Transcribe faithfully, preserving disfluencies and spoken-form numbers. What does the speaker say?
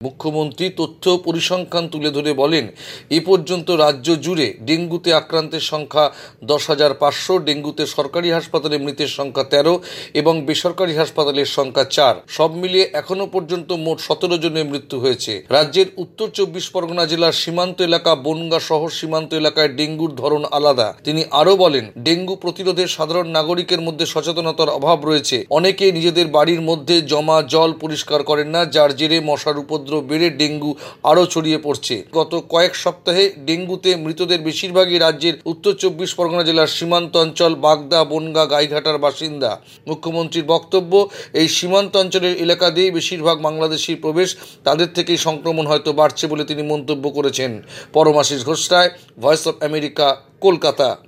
মুখ্যমন্ত্রী তথ্য পরিসংখ্যান তুলে ধরে বলেন, এ পর্যন্ত রাজ্য জুড়ে ডেঙ্গুতে আক্রান্তের সংখ্যা দশ হাজার পাঁচশো, ডেঙ্গুতে সরকারি হাসপাতালে মৃতের সংখ্যা তেরো এবং বেসরকারি হাসপাতালের সংখ্যা চার। সব মিলিয়ে এখনো পর্যন্ত মোট সতেরো জনের মৃত্যু হয়েছে। রাজ্যের উত্তর চব্বিশ পরগনা জেলার সীমান্ত এলাকা বনগাঁ শহর সীমান্ত এলাকায় ডেঙ্গুর ধরন আলাদা। তিনি আরও বলেন, ডেঙ্গু প্রতিরোধে সাধারণ নাগরিকের মধ্যে সচেতনতার অভাব রয়েছে। অনেকে নিজেদের বাড়ির মধ্যে জমা জল পরিষ্কার করেন না, যার জেরে মশার উপদ্রব বেড়ে ডেঙ্গু আরও ছড়িয়ে পড়ছে। গত কয়েক সপ্তাহে ডেঙ্গুতে মৃতদের বেশিরভাগই রাজ্যের উত্তর চব্বিশ পরগনা জেলার সীমান্ত অঞ্চল বাগদা, বনগাঁ, গাইঘাটার বাসিন্দা। মুখ্যমন্ত্রীর বক্তব্য, এই সীমান্ত অঞ্চলের এলাকা দিয়ে বেশিরভাগ বাংলাদেশির প্রবেশ, তাদের থেকেই সংক্রমণ হয়তো বাড়ছে বলে তিনি মন্তব্য করেছেন। Paramashis Ghosh Roy, voice of America, Kolkata.